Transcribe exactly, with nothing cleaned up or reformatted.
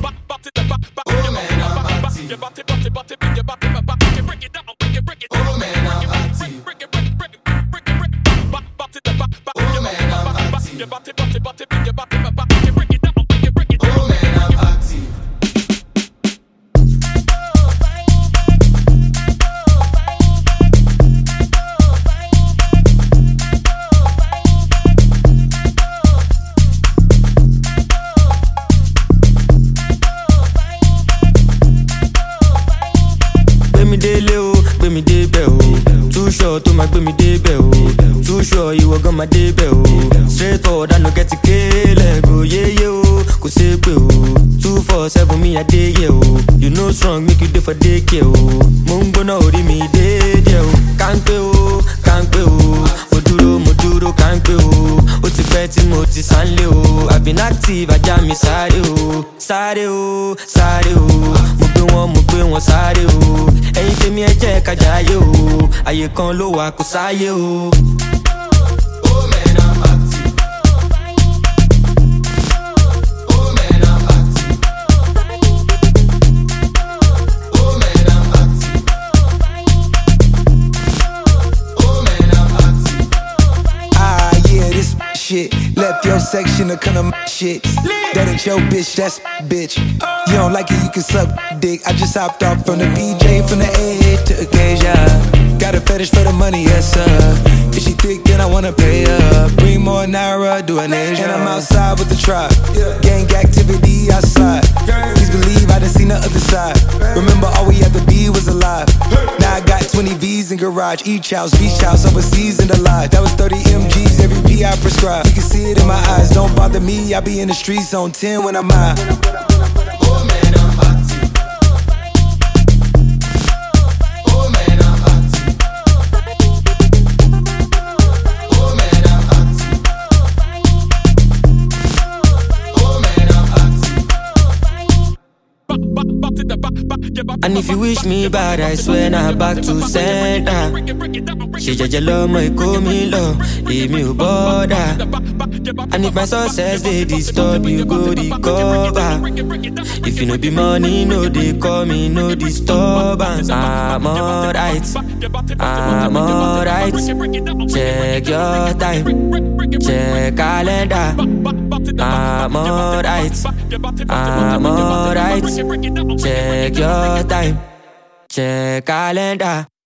Oh man, I'm active. Oh man, I'm active. Oh man, I'm active. Oh man, I'm active. Gbé mi débẹ̀ o, too sure tó máa gbé mi débẹ̀ o, too sure ìwọ gan máa débẹ̀ o, straight forward I no get to kéèlẹ̀ go yéyé o, kò ṣe pé o, two four seven mi àdéyẹ o, you know strong make you dey for daycare o, mo ń gbóná orí mi déédéé o, kánpé o, kánpé o, mo dúró mo dúró kánpé o, ó ti pẹ́ tí mo ti sánlé o, I been active ajá mi sáré o, sáré o, sáré o, mo gbé wọn mo gbé wọn sáré o, ẹ̀yin tèmi ẹ jẹ́ ká jayé o, àyè kan ló wà kò sáyé o. Oh man, I'm active. Oh man, I'm active. Oh man, I'm active. Oh man, I'm active. Ah, yeah, this shit. Left your section to kind of shit. That ain't your bitch, that's bitch. You don't like it, you can suck dick. I just hopped off from the B J, from the A to Acacia. Got a fetish for the money, yes sir. If she thick, then I wanna pay her. Bring more Naira, do an Asia. And I'm outside with the tribe. Gang activity outside. Please believe I done seen the other side. Remember all we had to be was alive. Now I got twenty V's in garage. Each house, beach house, overseas and alive. That was thirty M Gs, every P I prescribe. You can see it in my eyes, don't bother me. I be in the streets on ten when I'm out. Oh man, I'm active. Oh man, I'm active. Oh man, I'm active. Oh man, I'm active. And if you wish me bad, I swear now back to center. She jẹ́jẹ́ lọ́mọ Èkó mi lọ, èmi ò bother. And if my success they disturb you, go recover. If you no be money, no they call me, no disturbance. I'm alright, I'm alright. Check your time, check calendar. I'm alright, I'm alright. Check your time, check calendar.